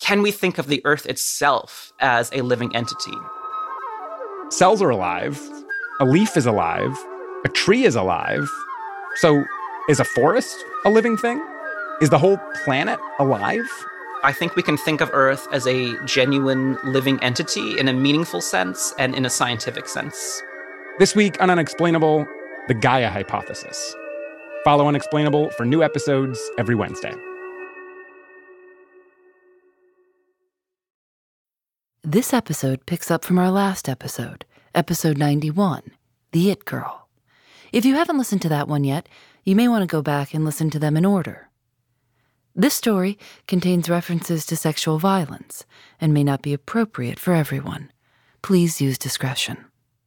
can we think of the Earth itself as a living entity? Cells are alive. A leaf is alive. A tree is alive. So is a forest a living thing? Is the whole planet alive? I think we can think of Earth as a genuine living entity in a meaningful sense and in a scientific sense. This week on Unexplainable, the Gaia hypothesis. Follow Unexplainable for new episodes every Wednesday. This episode picks up from our last episode, episode 91, The It Girl. If you haven't listened to that one yet, you may want to go back and listen to them in order. This story contains references to sexual violence and may not be appropriate for everyone. Please use discretion.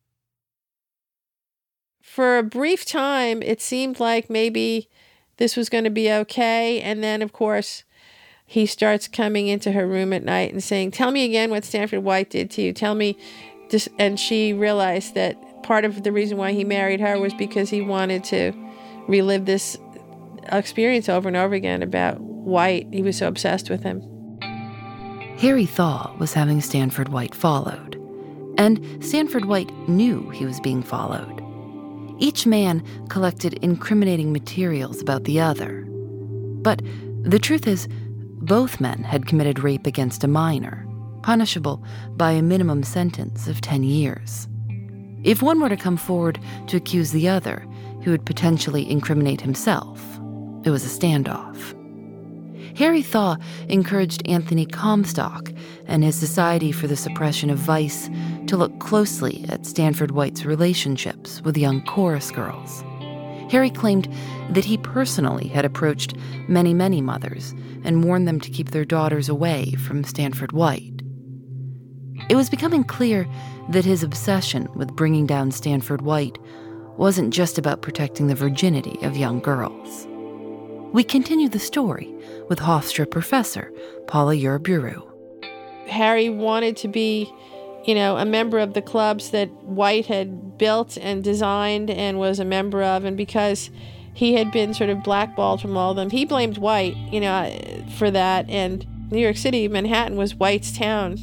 For a brief time, it seemed like maybe this was going to be okay. And then, of course, he starts coming into her room at night and saying, "Tell me again what Stanford White did to you. Tell me this." And she realized that part of the reason why he married her was because he wanted to relive this experience over and over again about White. He was so obsessed with him. Harry Thaw was having Stanford White followed, and Stanford White knew he was being followed. Each man collected incriminating materials about the other. But the truth is, both men had committed rape against a minor, punishable by a minimum sentence of 10 years. If one were to come forward to accuse the other, he would potentially incriminate himself. It was a standoff. Harry Thaw encouraged Anthony Comstock and his Society for the Suppression of Vice to look closely at Stanford White's relationships with young chorus girls. Harry claimed that he personally had approached many, many mothers and warned them to keep their daughters away from Stanford White. It was becoming clear that his obsession with bringing down Stanford White wasn't just about protecting the virginity of young girls. We continue the story with Hofstra professor Paula Uriburu. Harry wanted to be, a member of the clubs that White had built and designed and was a member of, and because he had been sort of blackballed from all of them, he blamed White, for that, and New York City, Manhattan was White's town,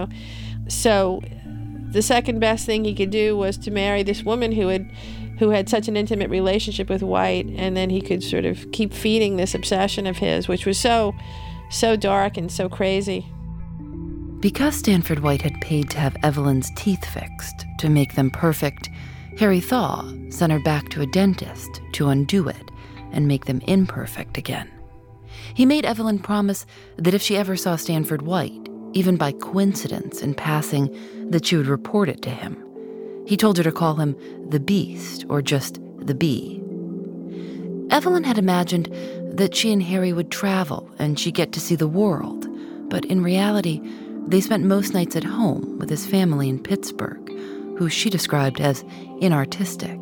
So the second best thing he could do was to marry this woman who had such an intimate relationship with White, and then he could sort of keep feeding this obsession of his, which was so dark and so crazy. Because Stanford White had paid to have Evelyn's teeth fixed to make them perfect, Harry Thaw sent her back to a dentist to undo it and make them imperfect again. He made Evelyn promise that if she ever saw Stanford White, even by coincidence in passing, that she would report it to him. He told her to call him the Beast or just the Bee. Evelyn had imagined that she and Harry would travel and she'd get to see the world, but in reality, they spent most nights at home with his family in Pittsburgh, who she described as inartistic.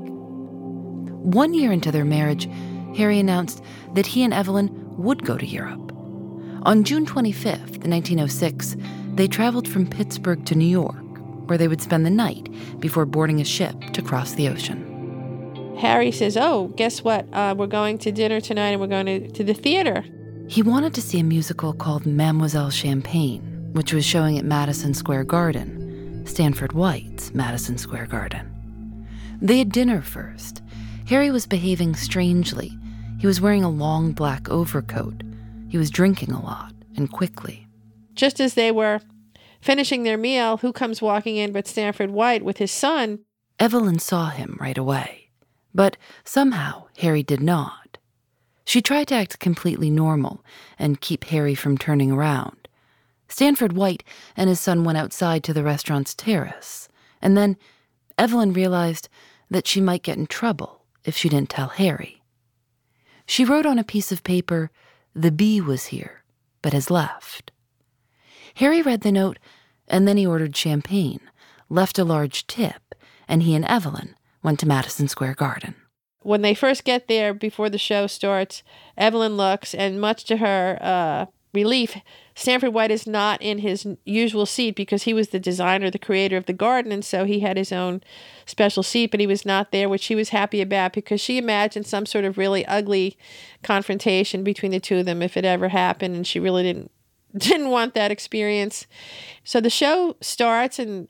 1 year into their marriage, Harry announced that he and Evelyn would go to Europe. On June 25th, 1906, they traveled from Pittsburgh to New York, where they would spend the night before boarding a ship to cross the ocean. Harry says, "Oh, guess what? We're going to dinner tonight and we're going to the theater." He wanted to see a musical called Mademoiselle Champagne, which was showing at Madison Square Garden, Stanford White's Madison Square Garden. They had dinner first. Harry was behaving strangely. He was wearing a long black overcoat. He was drinking a lot and quickly. Just as they were finishing their meal, who comes walking in but Stanford White with his son? Evelyn saw him right away, but somehow Harry did not. She tried to act completely normal and keep Harry from turning around. Stanford White and his son went outside to the restaurant's terrace, and then Evelyn realized that she might get in trouble if she didn't tell Harry. She wrote on a piece of paper, "The Bee was here, but has left." Harry read the note, and then he ordered champagne, left a large tip, and he and Evelyn went to Madison Square Garden. When they first get there, before the show starts, Evelyn looks, and much to her relief, Stanford White is not in his usual seat because he was the designer, the creator of the garden, and so he had his own special seat, but he was not there, which she was happy about because she imagined some sort of really ugly confrontation between the two of them if it ever happened, and she really didn't want that experience. So the show starts, and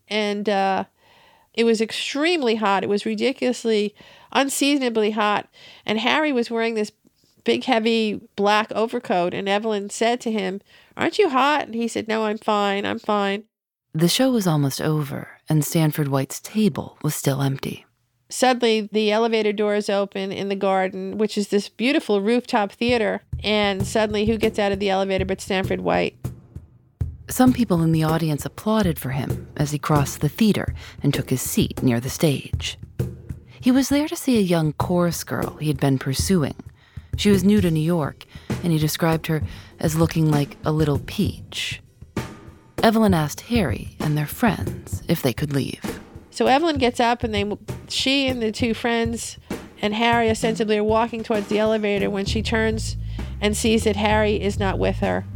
it was extremely hot. It was ridiculously, unseasonably hot. And Harry was wearing this big, heavy black overcoat. And Evelyn said to him, "Aren't you hot?" And he said, "No, I'm fine. I'm fine." The show was almost over, and Stanford White's table was still empty. Suddenly, the elevator doors open in the garden, which is this beautiful rooftop theater. And suddenly, who gets out of the elevator but Stanford White? Some people in the audience applauded for him as he crossed the theater and took his seat near the stage. He was there to see a young chorus girl he had been pursuing. She was new to New York, and he described her as looking like a little peach. Evelyn asked Harry and their friends if they could leave. So Evelyn gets up, and she and the two friends and Harry ostensibly are walking towards the elevator when she turns and sees that Harry is not with her.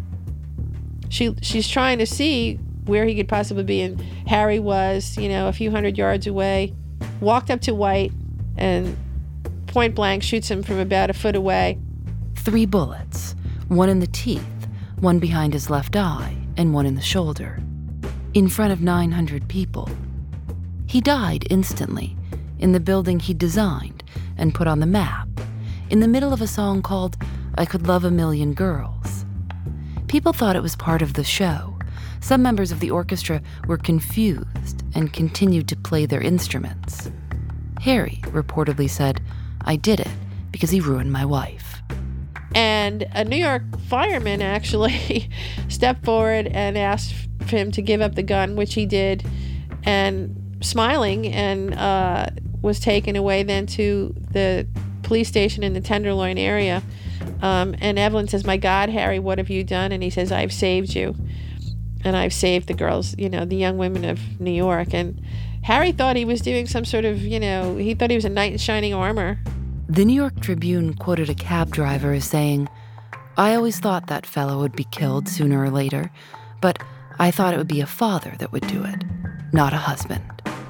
She's trying to see where he could possibly be, and Harry was, a few hundred yards away, walked up to White and point blank shoots him from about a foot away. 3 bullets, one in the teeth, one behind his left eye, and one in the shoulder, in front of 900 people. He died instantly, in the building he designed and put on the map, in the middle of a song called "I Could Love a Million Girls." People thought it was part of the show. Some members of the orchestra were confused and continued to play their instruments. Harry reportedly said, "I did it because he ruined my wife." And a New York fireman actually stepped forward and asked him to give up the gun, which he did, and smiling, and was taken away then to the police station in the Tenderloin area. And Evelyn says, "My God, Harry, what have you done?" And he says, "I've saved you. And I've saved the girls, the young women of New York." And Harry thought he was doing some sort of, he thought he was a knight in shining armor. The New York Tribune quoted a cab driver as saying, "I always thought that fellow would be killed sooner or later, but I thought it would be a father that would do it, not a husband."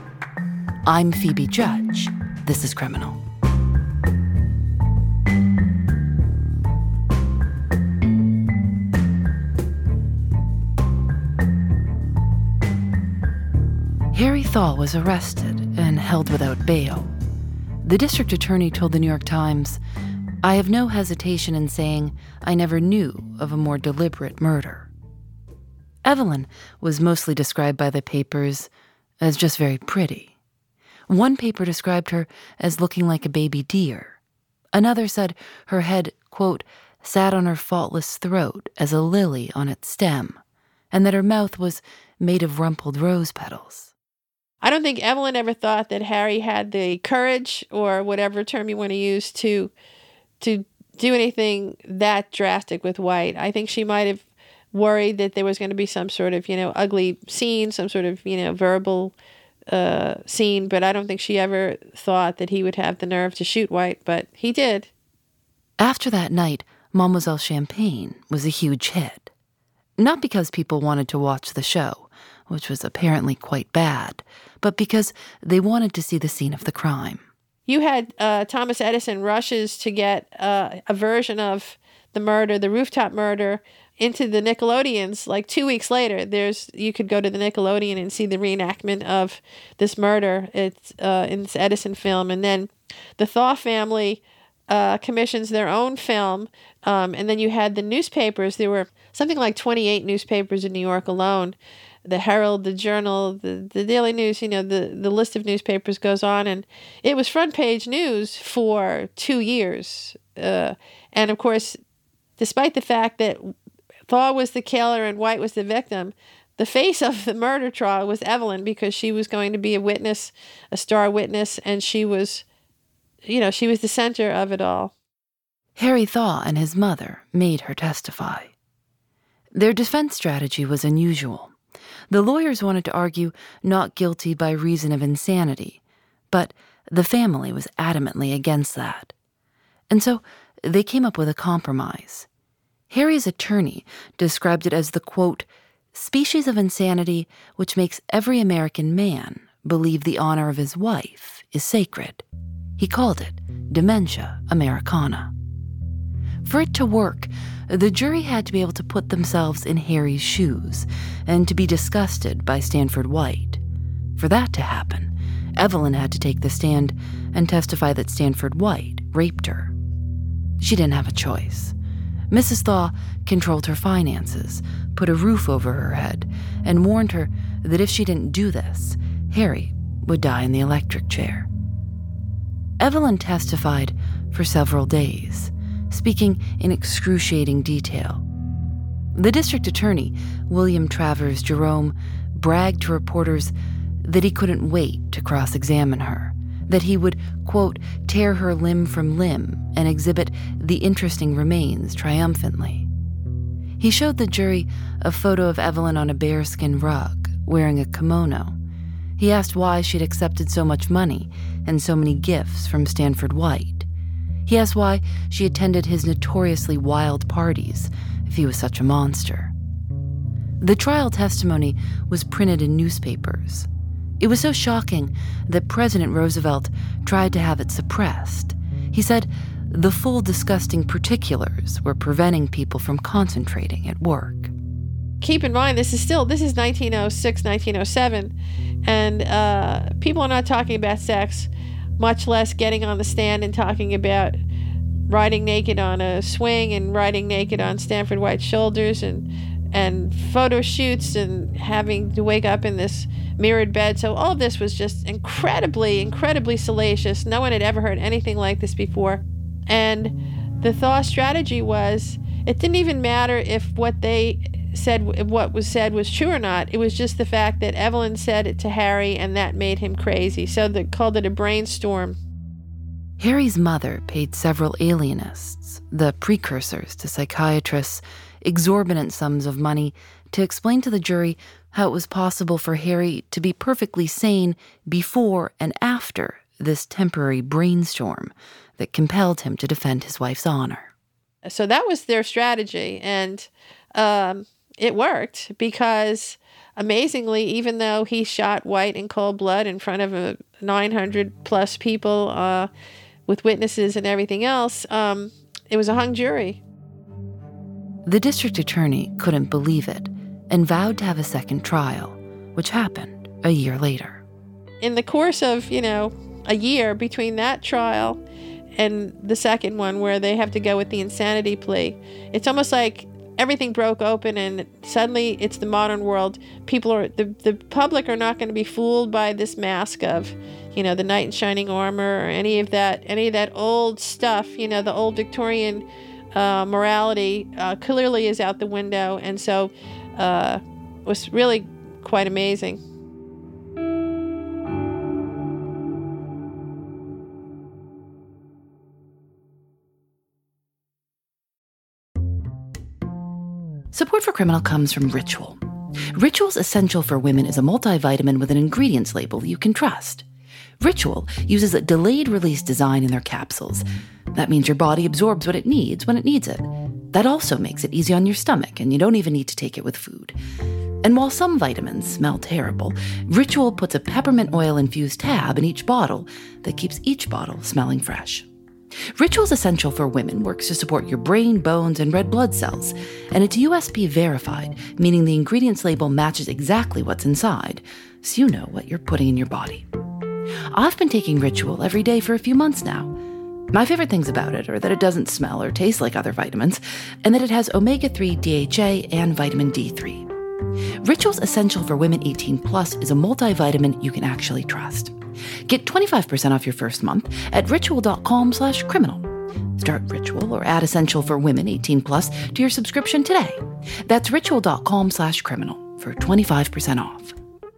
I'm Phoebe Judge. This is Criminal. Harry Thaw was arrested and held without bail. The district attorney told the New York Times, "I have no hesitation in saying I never knew of a more deliberate murder." Evelyn was mostly described by the papers as just very pretty. One paper described her as looking like a baby deer. Another said her head, quote, sat on her faultless throat as a lily on its stem, and that her mouth was made of rumpled rose petals. I don't think Evelyn ever thought that Harry had the courage, or whatever term you want to use, to do anything that drastic with White. I think she might have worried that there was going to be some sort of, ugly scene, some sort of, verbal scene, but I don't think she ever thought that he would have the nerve to shoot White, but he did. After that night, Mademoiselle Champagne was a huge hit. Not because people wanted to watch the show, which was apparently quite bad, but because they wanted to see the scene of the crime. You had Thomas Edison rushes to get a version of the murder, the rooftop murder, into the Nickelodeons. Like 2 weeks later, you could go to the Nickelodeon and see the reenactment of this murder. It's in this Edison film. And then the Thaw family commissions their own film. And then you had the newspapers. There were something like 28 newspapers in New York alone. The Herald, the Journal, the Daily News, the list of newspapers goes on. And it was front page news for 2 years. And of course, despite the fact that Thaw was the killer and White was the victim, the face of the murder trial was Evelyn, because she was going to be a witness, a star witness, and she was the center of it all. Harry Thaw and his mother made her testify. Their defense strategy was unusual. The lawyers wanted to argue not guilty by reason of insanity, but the family was adamantly against that. And so they came up with a compromise. Harry's attorney described it as the, quote, species of insanity which makes every American man believe the honor of his wife is sacred. He called it dementia Americana. For it to work, The jury had to be able to put themselves in Harry's shoes and to be disgusted by Stanford White. For that to happen, Evelyn had to take the stand and testify that Stanford White raped her. She didn't have a choice. Mrs. Thaw controlled her finances, put a roof over her head, and warned her that if she didn't do this, Harry would die in the electric chair. Evelyn testified for several days, speaking in excruciating detail. The district attorney, William Travers Jerome, bragged to reporters that he couldn't wait to cross-examine her, that he would, quote, tear her limb from limb and exhibit the interesting remains triumphantly. He showed the jury a photo of Evelyn on a bearskin rug, wearing a kimono. He asked why she'd accepted so much money and so many gifts from Stanford White. He asked why she attended his notoriously wild parties if he was such a monster. The trial testimony was printed in newspapers. It was so shocking that President Roosevelt tried to have it suppressed. He said the full disgusting particulars were preventing people from concentrating at work. Keep in mind, this is 1906, 1907, and people are not talking about sex, much less getting on the stand and talking about riding naked on a swing and riding naked on Stanford White's shoulders and photo shoots and having to wake up in this mirrored bed. So all of this was just incredibly, incredibly salacious. No one had ever heard anything like this before. And the Thaw strategy was, it didn't even matter if what was said was true or not. It was just the fact that Evelyn said it to Harry, and that made him crazy. So they called it a brainstorm. Harry's mother paid several alienists, the precursors to psychiatrists, exorbitant sums of money to explain to the jury how it was possible for Harry to be perfectly sane before and after this temporary brainstorm that compelled him to defend his wife's honor. So that was their strategy, and it worked because, amazingly, even though he shot White in cold blood in front of 900-plus people with witnesses and everything else, it was a hung jury. The district attorney couldn't believe it and vowed to have a second trial, which happened a year later. In the course of, a year between that trial and the second one where they have to go with the insanity plea, it's almost like everything broke open and suddenly it's the modern world. The public are not going to be fooled by this mask of, the knight in shining armor or any of that old stuff, the old Victorian morality clearly is out the window. And so it was really quite amazing. Support for Criminal comes from Ritual. Ritual's Essential for Women is a multivitamin with an ingredients label you can trust. Ritual uses a delayed-release design in their capsules. That means your body absorbs what it needs when it needs it. That also makes it easy on your stomach, and you don't even need to take it with food. And while some vitamins smell terrible, Ritual puts a peppermint oil-infused tab in each bottle that keeps each bottle smelling fresh. Ritual's Essential for Women works to support your brain, bones, and red blood cells, and it's USP verified, meaning the ingredients label matches exactly what's inside, so you know what you're putting in your body. I've been taking Ritual every day for a few months now. My favorite things about it are that it doesn't smell or taste like other vitamins, and that it has omega-3 DHA and vitamin D3. Ritual's Essential for Women 18 Plus is a multivitamin you can actually trust. Get 25% off your first month at ritual.com/criminal. Start Ritual or add Essential for Women 18 Plus to your subscription today. That's ritual.com/criminal for 25% off.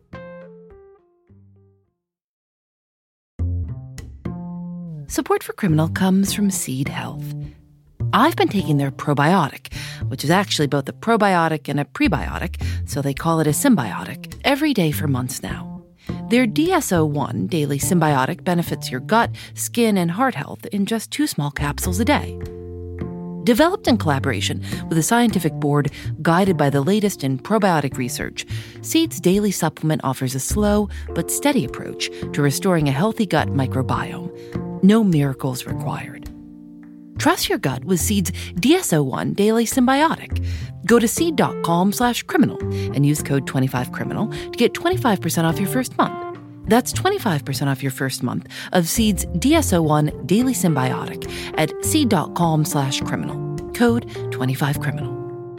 Support for Criminal comes from Seed Health. I've been taking their probiotic, which is actually both a probiotic and a prebiotic, so they call it a symbiotic, every day for months now. Their DSO-1 daily symbiotic benefits your gut, skin, and heart health in just 2 small capsules a day. Developed in collaboration with a scientific board guided by the latest in probiotic research, Seed's daily supplement offers a slow but steady approach to restoring a healthy gut microbiome. No miracles required. Trust your gut with Seed's DS-01 Daily Symbiotic. Go to seed.com/criminal and use code 25criminal to get 25% off your first month. That's 25% off your first month of Seed's DS-01 Daily Symbiotic at seed.com/criminal. Code 25criminal.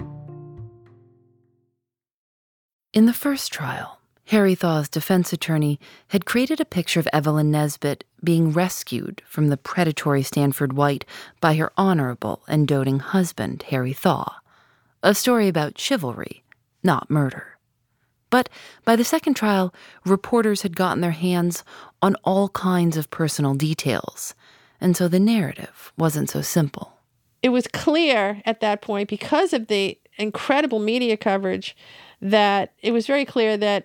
In the first trial, Harry Thaw's defense attorney had created a picture of Evelyn Nesbit being rescued from the predatory Stanford White by her honorable and doting husband, Harry Thaw. A story about chivalry, not murder. But by the second trial, reporters had gotten their hands on all kinds of personal details, and so the narrative wasn't so simple. It was clear at that point, because of the incredible media coverage, that it was very clear that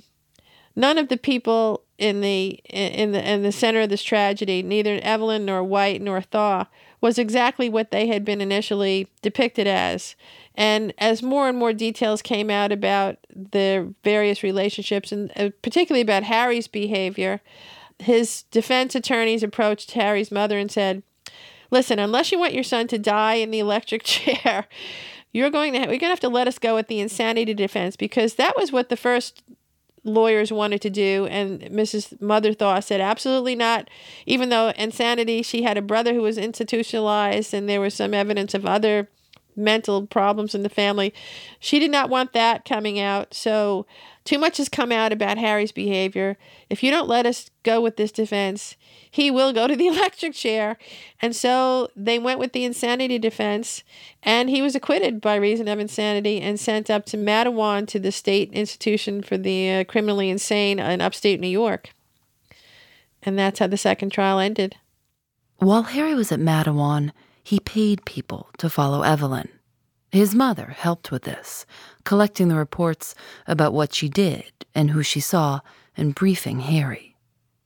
none of the people in the center of this tragedy, neither Evelyn nor White nor Thaw, was exactly what they had been initially depicted as. And as more and more details came out about the various relationships, and particularly about Harry's behavior, his defense attorneys approached Harry's mother and said, "Listen, unless you want your son to die in the electric chair, we're going to have to let us go with the insanity defense," because that was what the first lawyers wanted to do. And Mrs. Mother Thaw said, absolutely not. Even though insanity, she had a brother who was institutionalized and there was some evidence of other mental problems in the family. She did not want that coming out. So too much has come out about Harry's behavior. If you don't let us go with this defense, he will go to the electric chair. And so they went with the insanity defense, and he was acquitted by reason of insanity and sent up to Matawan, to the state institution for the criminally insane in upstate New York. And that's how the second trial ended. While Harry was at Matawan, he paid people to follow Evelyn. His mother helped with this, collecting the reports about what she did and who she saw, and briefing Harry.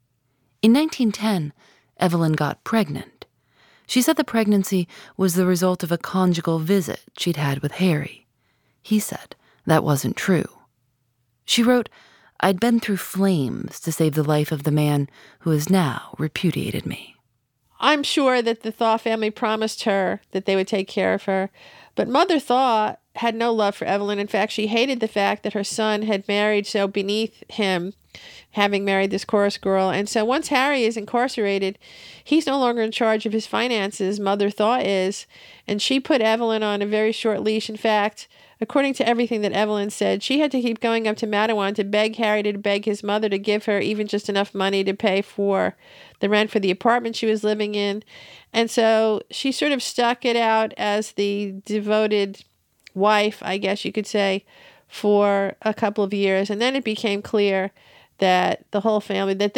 In 1910, Evelyn got pregnant. She said the pregnancy was the result of a conjugal visit she'd had with Harry. He said that wasn't true. She wrote, "I'd been through flames to save the life of the man who has now repudiated me." I'm sure that the Thaw family promised her that they would take care of her, but Mother Thaw had no love for Evelyn. In fact, she hated the fact that her son had married so beneath him, having married this chorus girl. And so once Harry is incarcerated, he's no longer in charge of his finances. Mother Thaw is, and she put Evelyn on a very short leash. In fact, according to everything that Evelyn said, she had to keep going up to Matawan to beg Harry to beg his mother to give her even just enough money to pay for the rent for the apartment she was living in. And so she sort of stuck it out as the devoted wife, I guess you could say, for a couple of years. And then it became clear that the whole family, that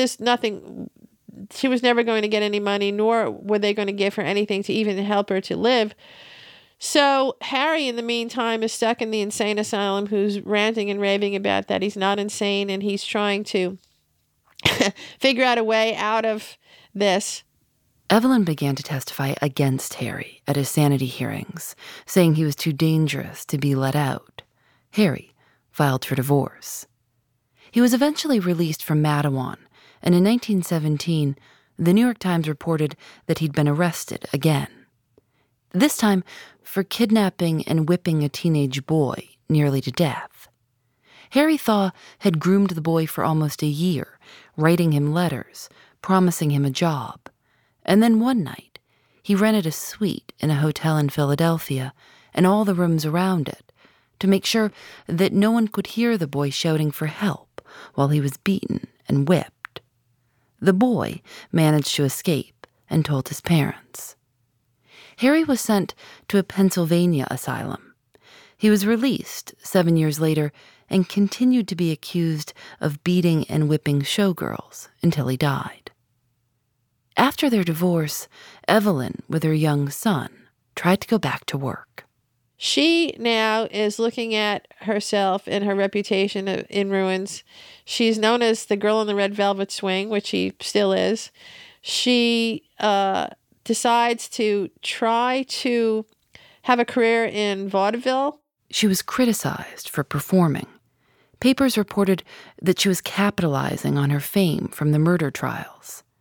she was never going to get any money, nor were they going to give her anything to even help her to live. So Harry, in the meantime, is stuck in the insane asylum, who's ranting and raving about that he's not insane, and he's trying to figure out a way out of this. Evelyn began to testify against Harry at his sanity hearings, saying he was too dangerous to be let out. Harry filed for divorce. He was eventually released from Matawan, and in 1917, the New York Times reported that he'd been arrested again. This time for kidnapping and whipping a teenage boy nearly to death. Harry Thaw had groomed the boy for almost a year, writing him letters, promising him a job. And then one night, he rented a suite in a hotel in Philadelphia and all the rooms around it to make sure that no one could hear the boy shouting for help while he was beaten and whipped. The boy managed to escape and told his parents. Harry was sent to a Pennsylvania asylum. He was released 7 years later and continued to be accused of beating and whipping showgirls until he died. After their divorce, Evelyn, with her young son, tried to go back to work. She now is looking at herself and her reputation in ruins. She's known as the girl in the red velvet swing, which she still is. She decides to try to have a career in vaudeville. She was criticized for performing. Papers reported that she was capitalizing on her fame from the murder trials.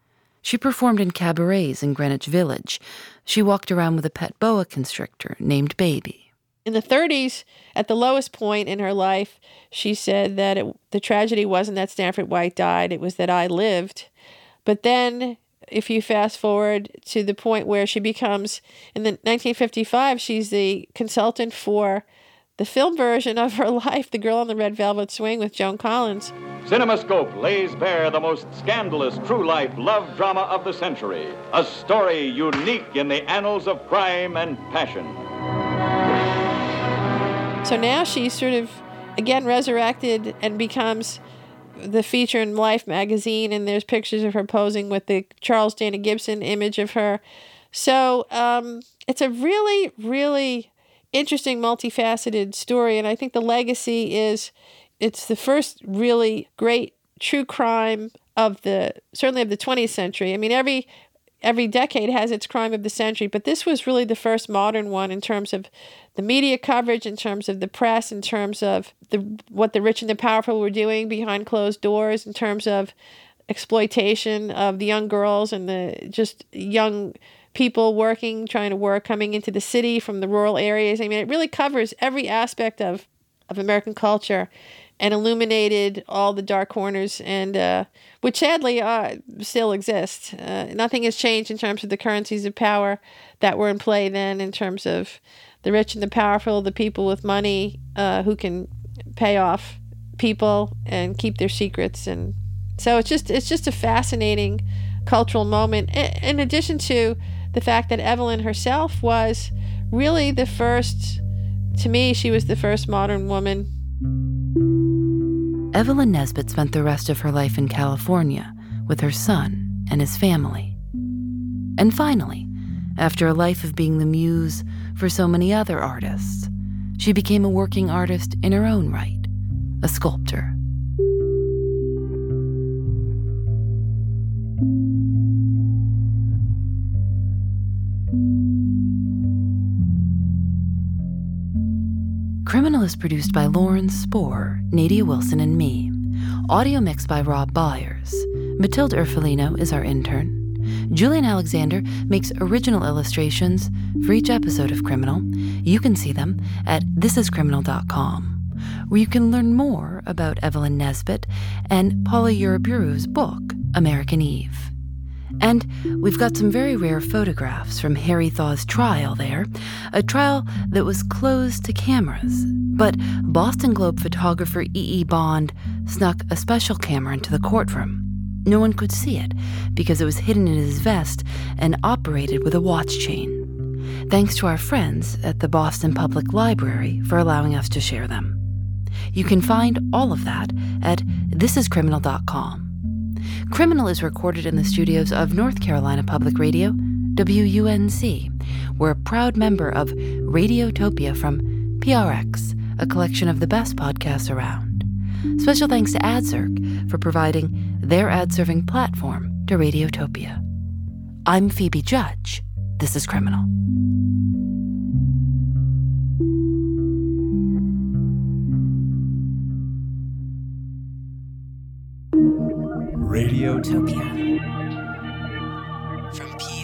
She performed in cabarets in Greenwich Village. She walked around with a pet boa constrictor named Baby. In the 30s, at the lowest point in her life, she said that the tragedy wasn't that Stanford White died, it was that I lived. But then, if you fast forward to the point where she becomes, in the 1955, she's the consultant for the film version of her life, The Girl on the Red Velvet Swing with Joan Collins. CinemaScope lays bare the most scandalous true-life love drama of the century, a story unique in the annals of crime and passion. So now she's sort of, again, resurrected and becomes the feature in Life magazine, and there's pictures of her posing with the Charles Dana Gibson image of her. So it's a really, really interesting, multifaceted story, and I think the legacy is it's the first really great true crime certainly of the 20th century. I mean, every decade has its crime of the century, but this was really the first modern one in terms of the media coverage, in terms of the press, in terms of what the rich and the powerful were doing behind closed doors, in terms of exploitation of the young girls and the just young people trying to work, coming into the city from the rural areas. I mean, it really covers every aspect of American culture and illuminated all the dark corners, and which sadly still exist. Nothing has changed in terms of the currencies of power that were in play then, in terms of the rich and the powerful, the people with money who can pay off people and keep their secrets. And so it's just a fascinating cultural moment, in addition to the fact that Evelyn herself was really the first, to me, she was the first modern woman. Evelyn Nesbit spent the rest of her life in California with her son and his family. And finally, after a life of being the muse for so many other artists, she became a working artist in her own right, a sculptor. Criminal is produced by Lauren Spohr, Nadia Wilson, and me. Audio mixed by Rob Byers. Matilda Urfolino is our intern. Julian Alexander makes original illustrations for each episode of Criminal. You can see them at thisiscriminal.com, where you can learn more about Evelyn Nesbit and Paula Uriburu's book, American Eve. And we've got some very rare photographs from Harry Thaw's trial there, a trial that was closed to cameras. But Boston Globe photographer E.E. Bond snuck a special camera into the courtroom. No one could see it because it was hidden in his vest and operated with a watch chain. Thanks to our friends at the Boston Public Library for allowing us to share them. You can find all of that at thisiscriminal.com. Criminal is recorded in the studios of North Carolina Public Radio, WUNC. We're a proud member of Radiotopia from PRX, a collection of the best podcasts around. Special thanks to AdZerk for providing their ad-serving platform to Radiotopia. I'm Phoebe Judge. This is Criminal. Radiotopia. From